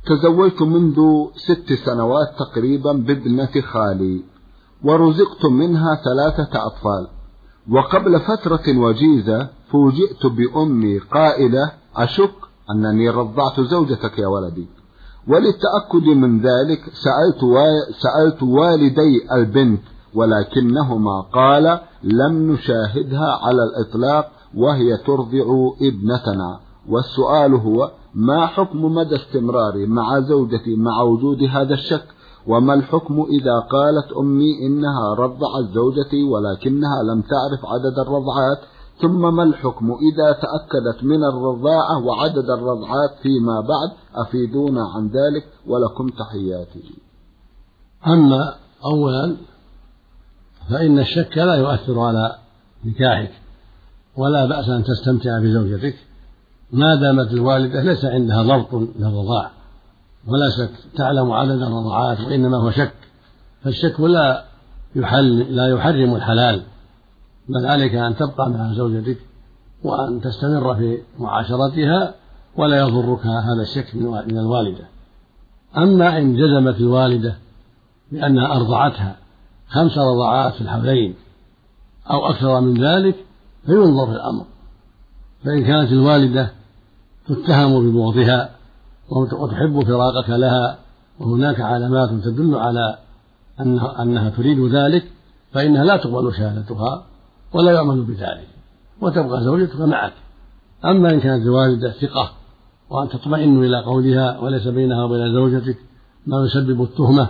تزوجت منذ 6 سنوات تقريبا بابنة خالي، ورزقت منها 3 أطفال، وقبل فترة وجيزة فوجئت بأمي قائلة: أشك أنني رضعت زوجتك يا ولدي. وللتأكد من ذلك سألت والدي البنت، ولكنهما قال: لم نشاهدها على الإطلاق وهي ترضع ابنتنا. والسؤال هو: ما حكم مدى استمراري مع زوجتي مع وجود هذا الشك؟ وما الحكم إذا قالت أمي إنها رضعت زوجتي ولكنها لم تعرف عدد الرضعات؟ ثم ما الحكم إذا تأكدت من الرضاعة وعدد الرضعات فيما بعد؟ أفيدونا عن ذلك ولكم تحياتي. أما أولا فإن الشك لا يؤثر على نكاحك، ولا بأس أن تستمتع بزوجتك ما دامت الوالدة ليس عندها ضبط للرضاع وليست تعلم عدد الرضعات، وإنما هو شك. فالشك لا يحرم الحلال، بل عليك أن تبقى مع زوجتك وأن تستمر في معاشرتها ولا يضرك هذا الشك من الوالدة. أما إن جزمت الوالدة بأنها أرضعتها 5 رضعات في الحولين أو أكثر من ذلك فينظر في الأمر. فإن كانت الوالدة تتهم ببغضها وتحب فراقك لها وهناك علامات تدل على أنها تريد ذلك فإنها لا تقبل شهادتها ولا يعمل بذلك، وتبقى زوجتك معك. أما إن كانت الوالدة ثقة وأن تطمئن إلى قولها وليس بينها وبين زوجتك ما يسبب التهمة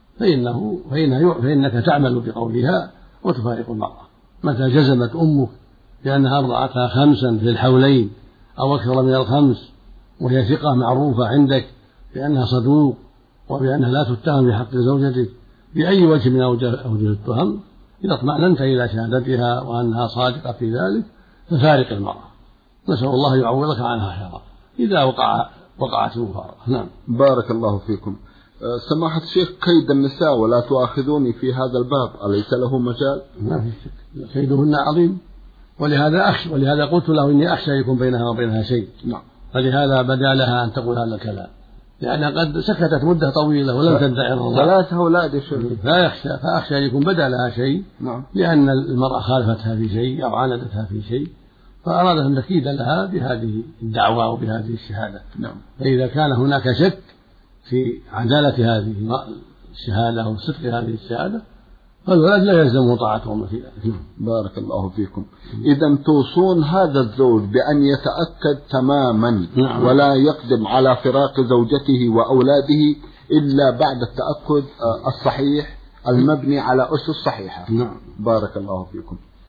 فإنك تعمل بقولها وتفارق المرأة. متى جزمت أمك بأنها أرضعتها 5 في الحولين أو أكثر من 5 وهي ثقة معروفة عندك بأنها صدوق وبأنها لا تتهم بحق زوجتك بأي وجه من أوجه التهم، إذا اطمأننت إلى شهادتها وأنها صادقة في ذلك ففارق المرأة. نسأل الله يعوضك عنها خيرا إذا وقعت المفارقة. نعم. بارك الله فيكم. سماحة الشيخ، كيد النساء ولا تؤاخذوني في هذا الباب أليس له مجال؟ ما في شك، كيدهن عظيم، ولهذا قلت له إني أخشى يكون بينها وبينها شيء. نعم. فلهذا بدا لها أن تقول هذا الكلام، لأنها قد سكتت مدة طويلة ولم تدعي الرضاعة. 3 أولاد فأخشى يكون بدا لها شيء. نعم. لأن المرأة خالفتها في شيء أو عاندتها في شيء، فأراد أن تكيد لها بهذه الدعوة وبهذه الشهادة. نعم. فإذا كان هناك شك في عدالة هذه الشهادة أو صدق هذه الشهادة فالولد لا يلزم طاعتهم في ذلك. بارك الله فيكم. إذا توصون هذا الزوج بأن يتأكد تماما ولا يقدم على فراق زوجته وأولاده إلا بعد التأكد الصحيح المبني على أسس صحيحة. نعم. بارك الله فيكم.